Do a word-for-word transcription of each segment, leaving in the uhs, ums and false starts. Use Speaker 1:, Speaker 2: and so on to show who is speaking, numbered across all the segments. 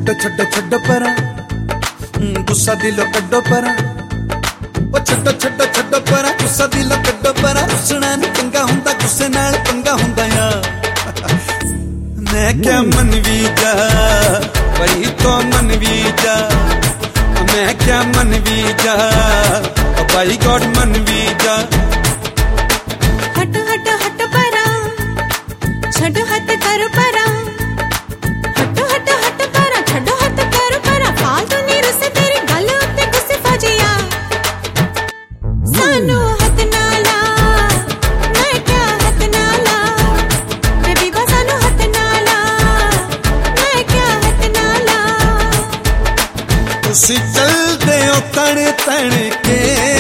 Speaker 1: छड्डो छड्डो छड्डो परा गुस्सा दिलो कड्डो परा ओ छड्डो छड्डो छड्डो परा गुस्सा दिलो कड्डो परा रुसना नहीं चंगा हुंदा गुस्से नाल पंगा हुंदा या मैं क्या मन भी जा वही तो मन भी जा मैं क्या मन भी जा भाई गॉड मन भी जा
Speaker 2: हट हट हट परा छड़ हट कर परा हट हट हट परा छड़ हट कर परा फालतू नी रुसे तेरी गल उत्ते गुस्से फजिया सानू हथ ना ला मैं क्या हथ ना ला बेबी बा सानू हथ ना ला मैं क्या हथ ना ला
Speaker 1: तुसी चलदे हो तण तण के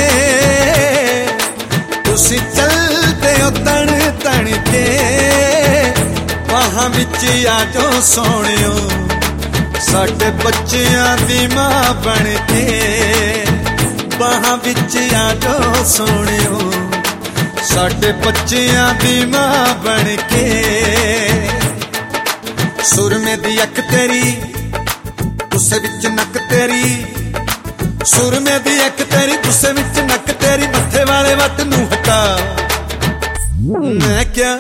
Speaker 1: तुसी चलदे हो तण तण के बाहां विच आ जाओ सोहणियो साडे बच्चियां दी मां बन के बाहां विच आ जाओ सोहणियो साडे बच्चियां दी मां बन के सुरमे दी अख तेरी गुस्से विच नक तेरी सुरमे दी अख तेरी गुस्से विच नक तेरी मत्थे वाले वट नूं हटा मैं क्या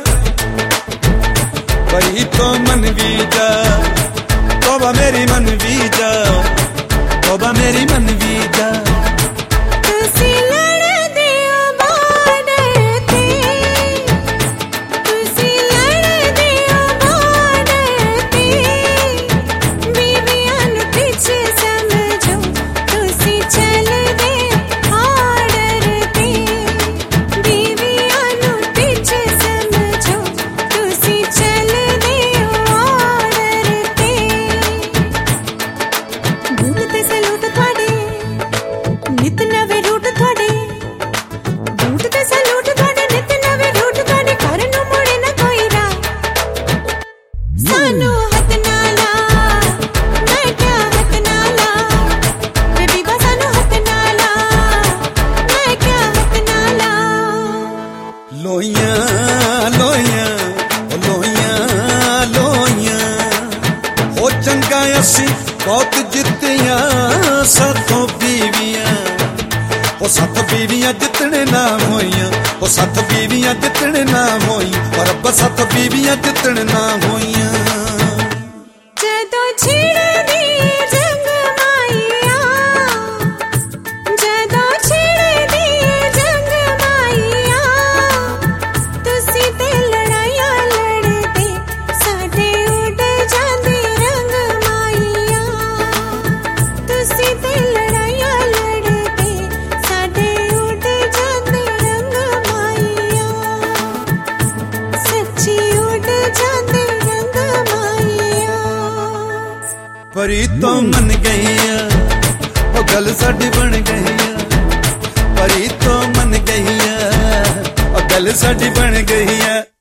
Speaker 1: वही तो मन भी जा तौबा मेरी मन भी जा तौबा मेरी मन भी जा
Speaker 2: तुसी लड़दे हो बॉर्डर ते तुसी लड़दे हो बॉर्डर ते बीवियां नूं पीछे समझो तुसी चलदे ऑर्डर ते बीवियां नूं पीछे समझो तुसी चलदे ऑर्डर ते बूट ते सलूट थोड़े नित नवे रूट थोड़े बूट ते सलूट थोड़े नित नवे रूट थोड़े घर नूं मुड़े ना कोई रा सानू हथ ना ला मैं क्या हथ ना ला बेबी बा सानू हथ ना ला मैं क्या हथ ना ला
Speaker 1: लोइयां लोइयां लोइयां लोइयां हो चंगा असी बहुत जित्तियां साथों बीवियां ओ साथ बीवियां जितने नाम होइयां ओ साथ बीवियां जितने नाम होई और रब्बा साथ बीवियां जितने नाम होइयां
Speaker 2: जदों छिड़दी जंग माईया जदों छिड़दी जंग माईया तुसी ते लड़ाइयां लड़दे साडे उड़ जांदे रंग माईया तुसी ते लड़ाइयां लड़दे साडे उड़ जांदे रंग माईया सच्ची उड़ जांदे रंग माईया
Speaker 1: परी तो मन गईया ओ गल साडी बन गईया परी तो मन गईया ओ गल साडी बन गईया।